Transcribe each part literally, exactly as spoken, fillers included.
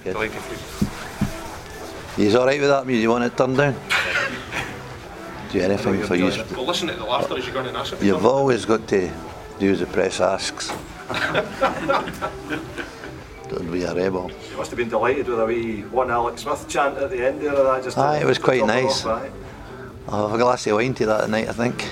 Good. Delighted for you. He's all right with that? You want it turned down? Do anything for you. Well, listen to the laughter as you're going to ask it. You've always got to do as the press asks. Don't be a rebel. You must have been delighted with a wee one Alex Smith chant at the end there of that. Just Aye, it was quite nice. Off, I'll have a glass of wine to that tonight, I think.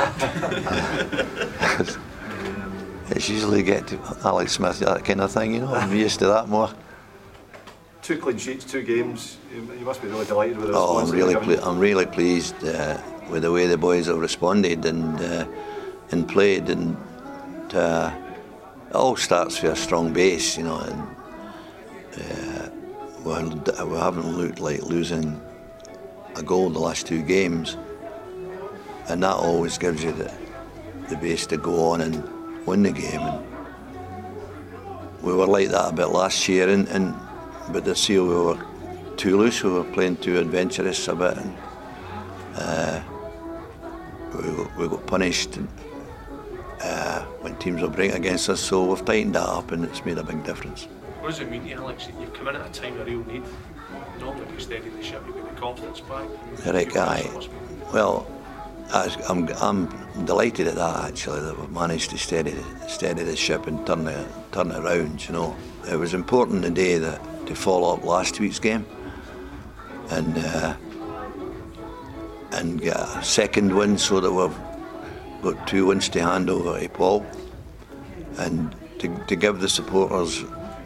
It's usually get to Alex Smith, that kind of thing, you know. I'm used to that more. Two clean sheets, two games. You, you must be really delighted with the Oh, response. I'm really, ple- I'm really pleased uh, with the way the boys have responded and uh, and played, and uh, it all starts with a strong base, you know. And uh, we're, we haven't looked like losing a goal the last two games, and that always gives you the the base to go on and win the game. And we were like that a bit last year, and, and but this year we were too loose, we were playing too adventurous a bit, and uh, we, we got punished and, uh, when teams were breaking against us, so we've tightened that up and it's made a big difference. What does it mean to you, Alex, that you've come in at a time of real need? Not that you steady the ship, you've got the confidence back. The right guy. Well, I'm, I'm delighted at that, actually, that we've managed to steady, steady the ship and turn it, turn it around, you know. It was important today that to follow up last week's game and uh, and get a second win, so that we've got two wins to hand over to Paul, and to, to give the supporters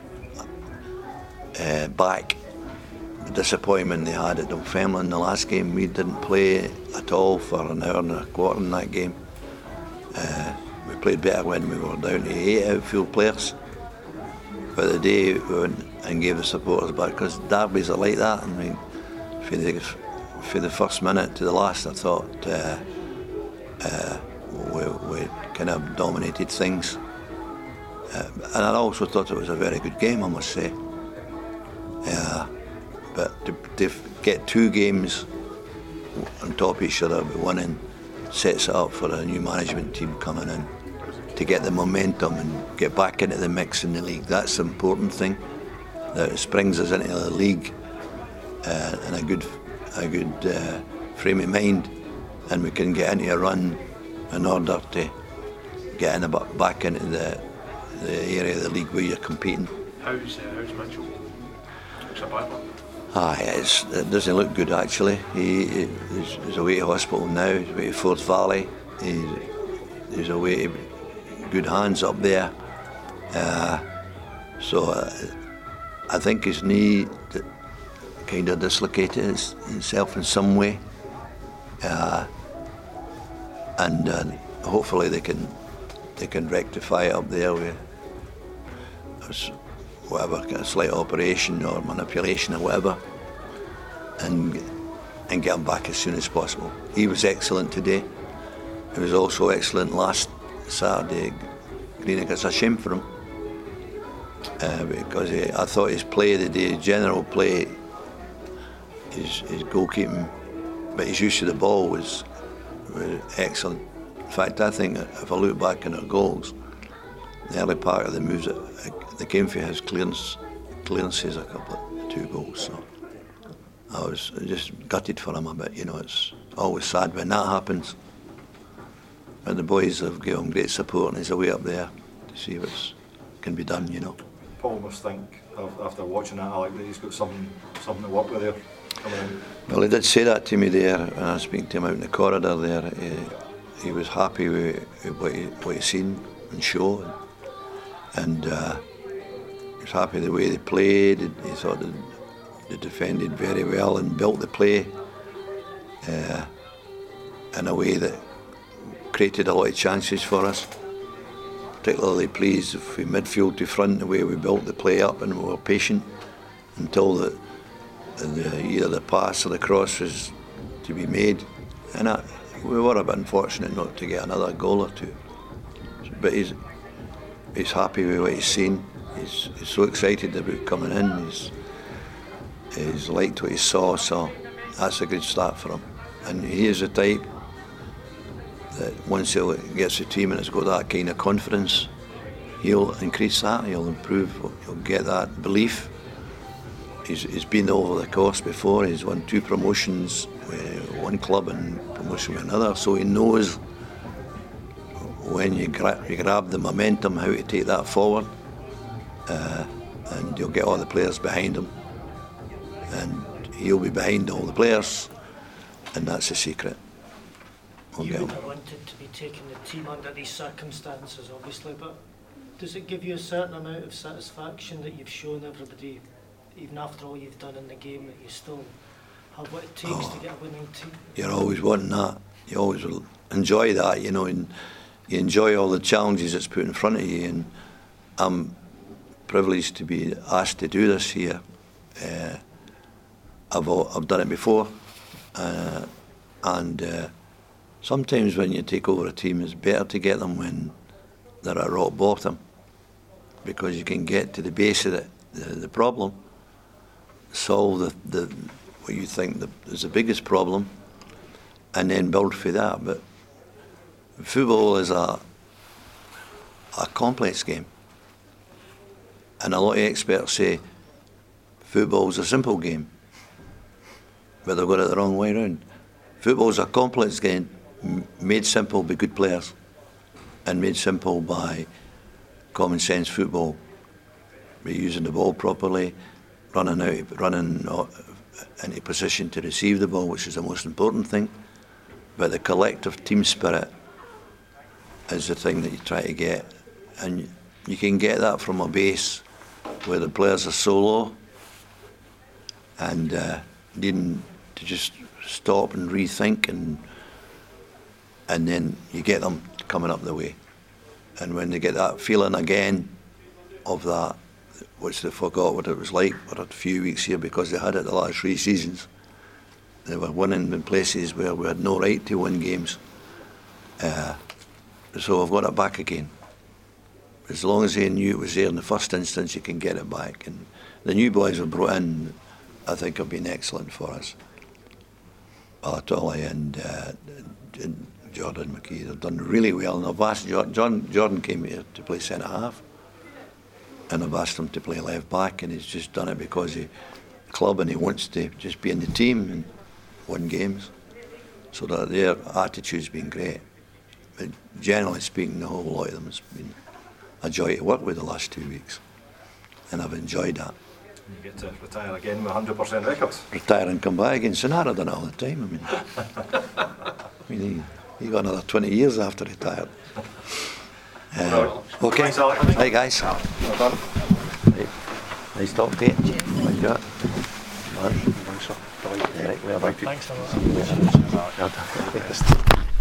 uh, back the disappointment they had at Dunfermline in the last game. We didn't play at all for an hour and a quarter in that game. Uh, we played better when we were down to eight outfield players. But the day we went and gave the supporters back, because derbies are like that. I mean, for the, for the first minute to the last, I thought uh, uh, we, we kind of dominated things. Uh, and I also thought it was a very good game, I must say. Uh, but to, to get two games on top of each other, winning, sets it up for a new management team coming in, to get the momentum and get back into the mix in the league. That's the important thing. That it brings us into the league uh, in a good, a good uh, frame of mind, and we can get into a run in order to get in a, back into the the area of the league where you're competing. How's uh, how's Mitchell? Looks a bad one. Aye, it's, it doesn't look good actually. He, he he's, he's away to hospital now. He's away to Forth Valley. He's, he's away to good hands up there. Uh, so uh, I think his knee kind of dislocated himself in some way, uh, and uh, hopefully they can they can rectify it up there with whatever kind of slight operation or manipulation or whatever, and and get him back as soon as possible. He was excellent today. He was also excellent last Saturday. Greenock, it's a shame for him uh, because he, I thought his play today, general play, his, his goalkeeping, but his use of the ball was, was excellent. In fact, I think if I look back on our goals, the early part of the moves that, that came for his clearance, clearances a couple of two goals. So I was just gutted for him a bit. You know, it's always sad when that happens. And the boys have given him great support, and he's away up there to see what can be done, you know. Paul must think, after watching that, Alec, that he's got something, something to work with there coming in. Well, he did say that to me there when I was speaking to him out in the corridor there. He, he was happy with what he, what he seen and show, and uh, he was happy the way they played. He thought they, they defended very well and built the play uh, in a way that created a lot of chances for us. Particularly pleased with midfield to front, the way we built the play up, and we were patient until the, the either the pass or the cross was to be made. And I, we were a bit unfortunate not to get another goal or two. But he's he's happy with what he's seen. He's, he's so excited about coming in. He's he's liked what he saw, so that's a good start for him. And he is the type that once he gets the team and has got that kind of confidence, he'll increase that, he'll improve, he'll get that belief, he's, he's been over the course before. He's won two promotions with one club and promotion with another, so he knows when you, gra- you grab the momentum how to take that forward, uh, and you'll get all the players behind him, and he'll be behind all the players, and that's the secret. We'll you get would him. have wanted to be taking the team under these circumstances, obviously, but does it give you a certain amount of satisfaction that you've shown everybody, even after all you've done in the game, that you still have what it takes Oh. to get a winning team? You're always wanting that. You always will enjoy that, you know, and you enjoy all the challenges that's put in front of you. And I'm privileged to be asked to do this here. Uh, I've al- I've done it before, uh, and uh, sometimes when you take over a team, it's better to get them when they're at rock bottom, because you can get to the base of the, the, the problem, solve the, the what you think the, is the biggest problem, and then build for that. But football is a a complex game, and a lot of experts say football is a simple game, but they've got it the wrong way around. Football is a complex game, m- made simple by good players, and made simple by common sense football, by using the ball properly, running out, running into position to receive the ball, which is the most important thing. But the collective team spirit is the thing that you try to get, and you can get that from a base where the players are so low, and uh, needing to just stop and rethink, and and then you get them coming up the way. And when they get that feeling again of that, which they forgot what it was like for a few weeks here because they had it the last three seasons, they were winning in places where we had no right to win games. Uh, so I've got it back again. As long as they knew it was there in the first instance, you can get it back. And the new boys were brought in, I think, have been excellent for us. Balatoli and, uh, and Jordan McKee, they've done really well. And I've asked John, Jordan came here to play centre half, and I've asked him to play left back, and he's just done it because he club and he wants to just be in the team and win games. So that their attitude's been great. But generally speaking, the whole lot of them has been a joy to work with the last two weeks, and I've enjoyed that. You get to retire again with one hundred percent records. Retire and come back again. Sonata done it all the time. I mean, I mean he, he got another twenty years after retired. Uh, okay, Thanks, Alex. hey guys. Well done. Hey. Nice talk to you. Enjoy it. Thanks, sir. Right, well done. Thanks a lot. Well done.